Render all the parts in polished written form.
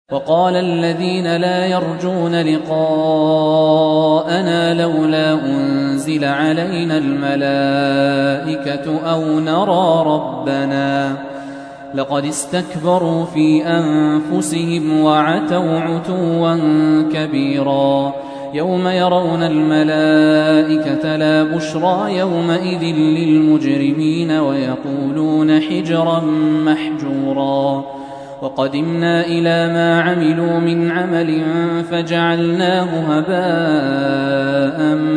وقال الذين لا يرجون لقاءنا لولا أنزل علينا الملائكة أو نرى ربنا لقد استكبروا في أنفسهم وعتوا عتوا كبيرا يوم يرون الملائكة لا بشرى يومئذ للمجرمين ويقولون حجرا محجورا وقدمنا إلى ما عملوا من عمل فجعلناه هباء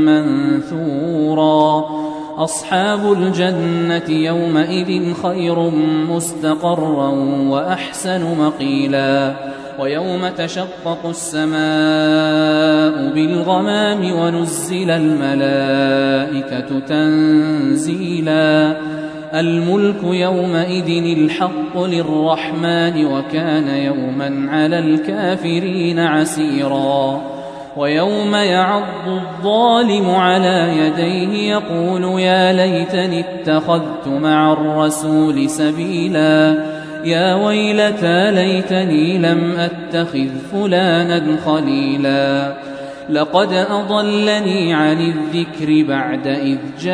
منثورا أصحاب الجنة يومئذ خير مستقرا وأحسن مقيلا ويوم تشقق السماء بالغمام ونزل الملائكة تنزيلا الملك يومئذ الحق للرحمن وكان يوما على الكافرين عسيرا ويوم يعض الظالم على يديه يقول يا ليتني اتخذت مع الرسول سبيلا يا ويلتى ليتني لم أتخذ فلانا خليلا لقد أضلني عن الذكر بعد إذ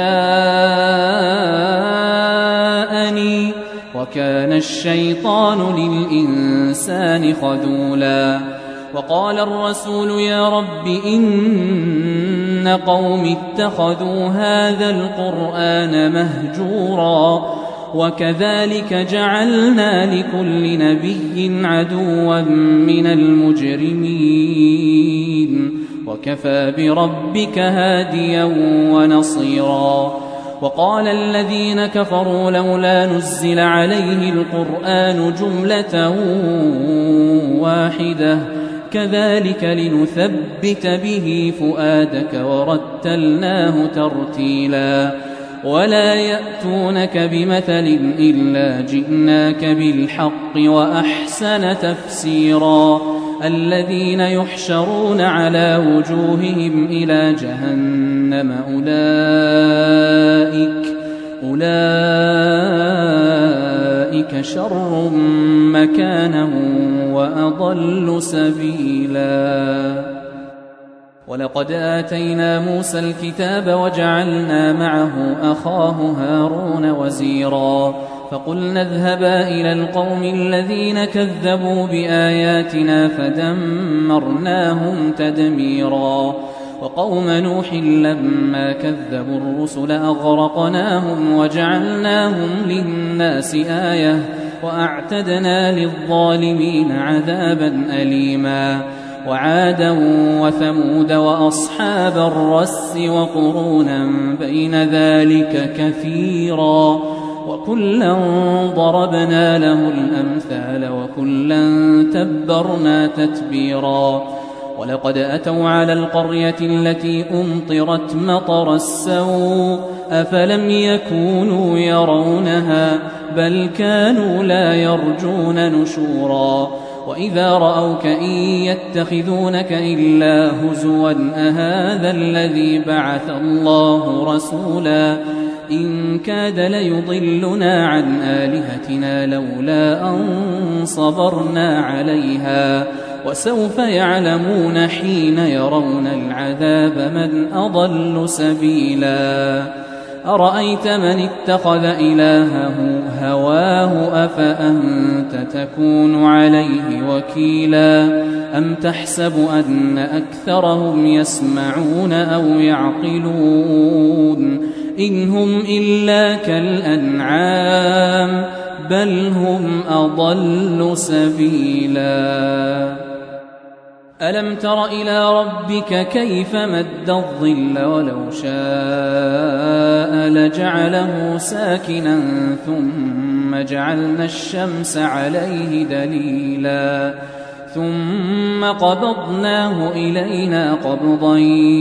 جاءني وكان الشيطان للإنسان خذولا وقال الرسول يا رب إن قوم اتخذوا هذا القرآن مهجورا وكذلك جعلنا لكل نبي عدوا من المجرمين وكفى بربك هاديا ونصيرا وقال الذين كفروا لولا نزل عليه القرآن جملة واحدة كذلك لنثبت به فؤادك ورتلناه ترتيلا ولا يأتونك بمثل إلا جئناك بالحق وأحسن تفسيرا الذين يحشرون على وجوههم إلى جهنم أولئك شر مكانا وأضل سبيلا ولقد آتينا موسى الكتاب وجعلنا معه أخاه هارون وزيرا فقلنا اذهبا إلى القوم الذين كذبوا بآياتنا فدمرناهم تدميرا وقوم نوح لما كذبوا الرسل أغرقناهم وجعلناهم للناس آية وأعتدنا للظالمين عذابا أليما وعادا وثمود وأصحاب الرس وقرونا بين ذلك كثيرا وكلا ضربنا له الأمثال وكلا تبرنا تتبيرا ولقد أتوا على القرية التي أمطرت مطر السوء أفلم يكونوا يرونها بل كانوا لا يرجون نشورا وإذا رأوك إن يتخذونك إلا هزوا أهذا الذي بعث الله رسولا إن كاد ليضلنا عن آلهتنا لولا أن صبرنا عليها وسوف يعلمون حين يرون العذاب من أضل سبيلا أرأيت من اتخذ إلهه هواه أفأنت تكون عليه وكيلا أم تحسب أن أكثرهم يسمعون أو يعقلون إن هم إلا كالأنعام بل هم أضل سبيلا ألم تر إلى ربك كيف مد الظل ولو شاء لجعله ساكنا ثم جعلنا الشمس عليه دليلا ثم قبضناه إلينا قبضا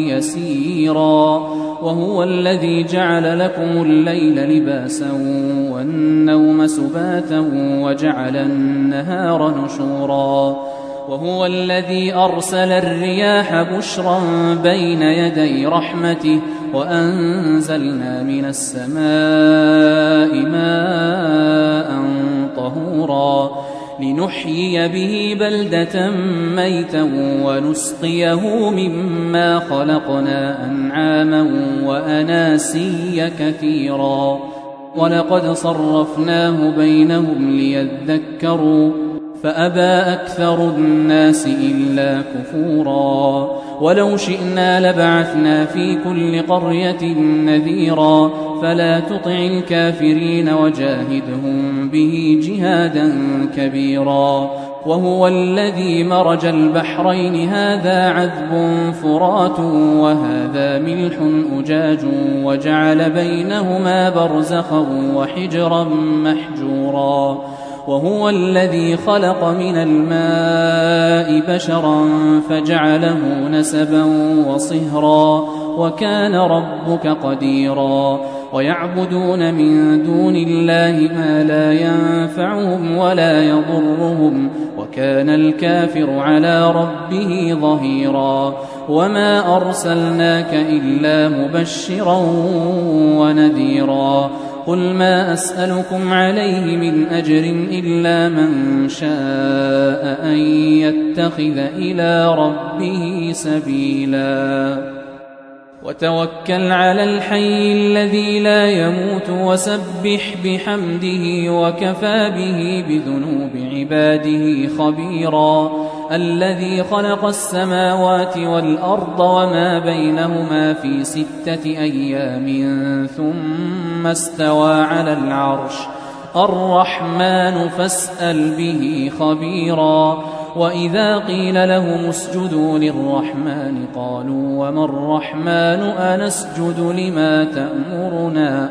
يسيرا وهو الذي جعل لكم الليل لباسا والنوم سباتا وجعل النهار نشورا وهو الذي أرسل الرياح بشرا بين يدي رحمته وأنزلنا من السماء ماء طهورا لنحيي به بلدة ميتا ونسقيه مما خلقنا أنعاما وأناسيا كثيرا ولقد صرفناه بينهم ليذكروا فأبى أكثر الناس إلا كفورا ولو شئنا لبعثنا في كل قرية نذيرا فلا تطع الكافرين وجاهدهم به جهادا كبيرا وهو الذي مرج البحرين هذا عذب فرات وهذا ملح أجاج وجعل بينهما برزخا وحجرا محجورا وهو الذي خلق من الماء بشرا فجعله نسبا وصهرا وكان ربك قديرا ويعبدون من دون الله ما لا ينفعهم ولا يضرهم وكان الكافر على ربه ظهيرا وما أرسلناك إلا مبشرا ونذيرا قل ما أسألكم عليه من أجر إلا من شاء أن يتخذ إلى ربه سبيلا وتوكل على الحي الذي لا يموت وسبح بحمده وكفى به بذنوب عباده خبيرا الذي خلق السماوات والأرض وما بينهما في 6 أيام ثم استوى على العرش الرحمن فاسأل به خبيرا وإذا قيل لهم اسجدوا للرحمن قالوا وما الرحمن أنسجد لما تأمرنا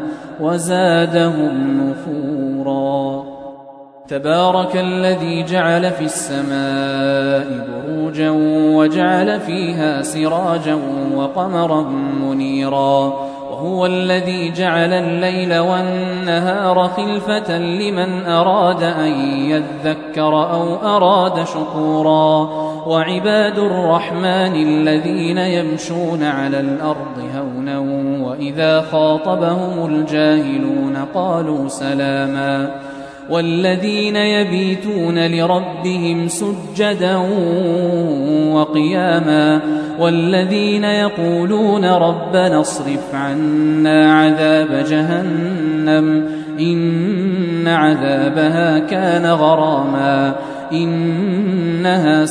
وزادهم نفورا تبارك الذي جعل في السماء بروجا وجعل فيها سراجا وقمرا منيرا وهو الذي جعل الليل والنهار خلفة لمن أراد أن يذكر أو أراد شكورا وعباد الرحمن الذين يمشون على الأرض هونا وإذا خاطبهم الجاهلون قالوا سلاما والذين يبيتون لربهم سجدا وقياما والذين يقولون ربنا اصرف عنا عذاب جهنم إن عذابها كان غراما إنها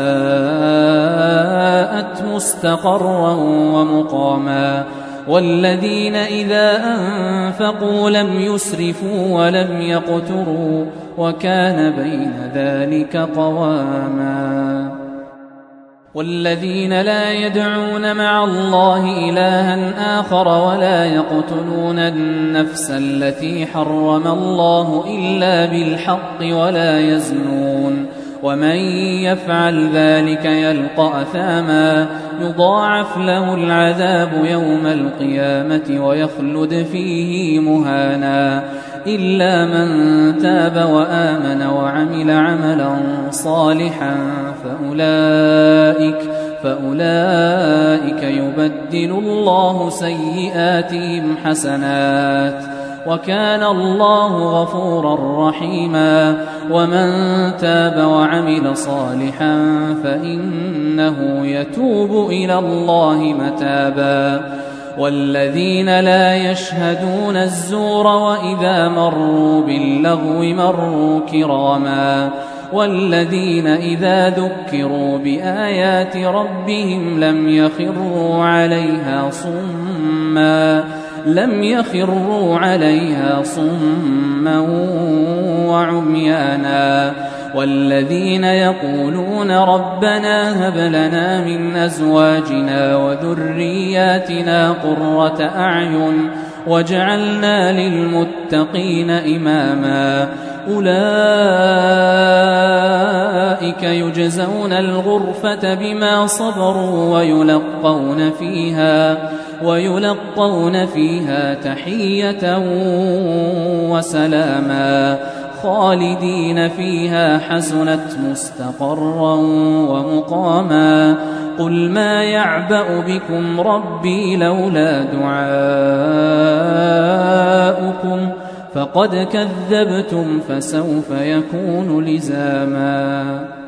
ساءت مستقرا ومقاما والذين إذا أنفقوا لم يسرفوا ولم يقتروا وكان بين ذلك قواما والذين لا يدعون مع الله إلها آخر ولا يقتلون النفس التي حرم الله إلا بالحق ولا يزنون ومن يفعل ذلك يلقى أثاما يضاعف له العذاب يوم القيامة ويخلد فيه مهانا إلا من تاب وآمن وعمل عملا صالحا فأولئك يبدل الله سيئاتهم حسنات وكان الله غفورا رحيما ومن تاب وعمل صالحا فإنه يتوب إلى الله متابا والذين لا يشهدون الزور وإذا مروا باللغو مروا كراما والذين إذا ذكروا بآيات ربهم لم يخروا عليها صما وعميانا والذين يقولون ربنا هب لنا من أزواجنا وذرياتنا قرة أعين واجعلنا للمتقين إماما أولئك يجزون الغرفة بما صبروا ويلقون فيها تحية وسلاما خالدين فيها حسنت مستقرا ومقاما قل ما يعبأ بكم ربي لولا دعاؤكم فقد كذبتم فسوف يكون لزاما